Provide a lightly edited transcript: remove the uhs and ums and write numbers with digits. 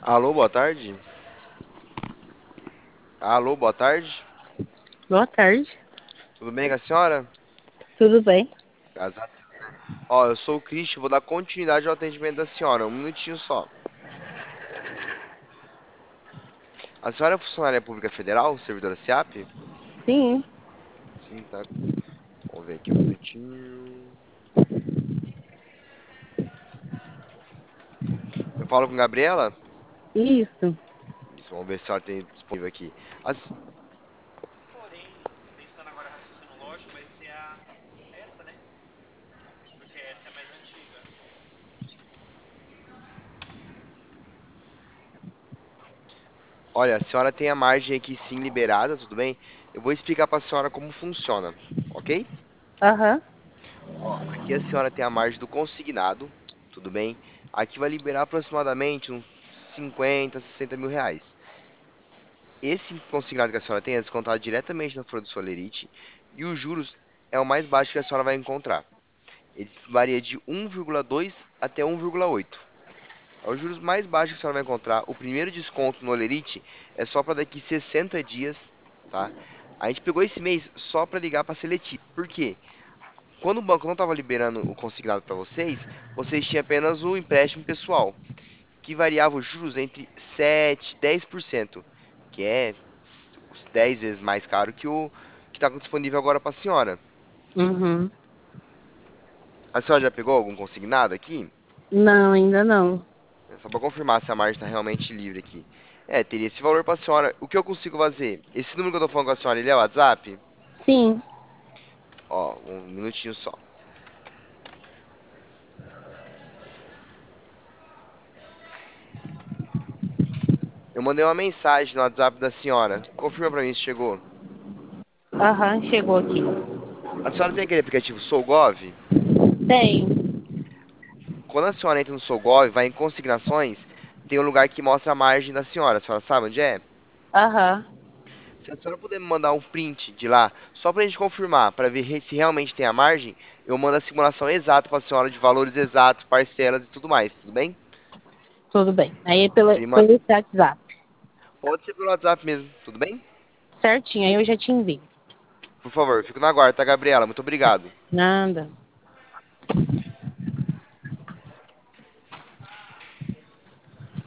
Alô, boa tarde. Alô, boa tarde. Boa tarde, Tudo bem com a senhora? tudo bem? Graças a Deus, né? Ó, eu sou o Cristian, vou dar continuidade ao atendimento da senhora. Um minutinho só. A senhora é funcionária pública federal, servidora SEAP? Sim, Sim, tá. Vamos ver aqui um minutinho. Eu falo com Gabriela? isso. Isso, vamos ver se a senhora tem disponível aqui. As- Olha, a senhora tem a margem aqui sim liberada, tudo bem? Eu vou explicar para a senhora como funciona, ok? Aham, Ó, aqui a senhora tem a margem do consignado, tudo bem? Aqui vai liberar aproximadamente uns 50, 60 mil reais. Esse consignado que a senhora tem é descontado diretamente na folha do Solerite e os juros é o mais baixo que a senhora vai encontrar. Ele varia de 1,2 até 1,8. É os juros mais baixos que a senhora vai encontrar. O primeiro desconto no Olerite é só para daqui 60 dias, tá? A gente pegou esse mês só para ligar para Seletiva. Por quê? Quando o banco não estava liberando o consignado para vocês, vocês tinham apenas o empréstimo pessoal, que variava os juros entre 7 e 10%, que é os 10 vezes mais caro que o que está disponível agora para a senhora. uhum. A senhora já pegou algum consignado aqui? Não, ainda não. É só para confirmar se a margem está realmente livre aqui. É, teria esse valor para a senhora. O que eu consigo fazer? Esse número que eu estou falando com a senhora, ele é o WhatsApp? Sim, Ó, um minutinho só. Eu mandei uma mensagem no WhatsApp da senhora. Confirma para mim se chegou. aham, chegou aqui. A senhora tem aquele aplicativo SouGov? Tenho, Quando a senhora entra no SouGov, vai em consignações, tem um lugar que mostra a margem da senhora. A senhora sabe onde é? aham, Se a senhora puder me mandar um print de lá, só para a gente confirmar, para ver se realmente tem a margem, eu mando a simulação exata para a senhora de valores exatos, parcelas e tudo mais, tudo bem? tudo bem. Aí é Você me pelo manda. esse WhatsApp. Pode ser pelo WhatsApp mesmo, tudo bem? Certinho, aí eu já te envio. Por favor, fico na guarda, tá, Gabriela? Muito obrigado. Nada.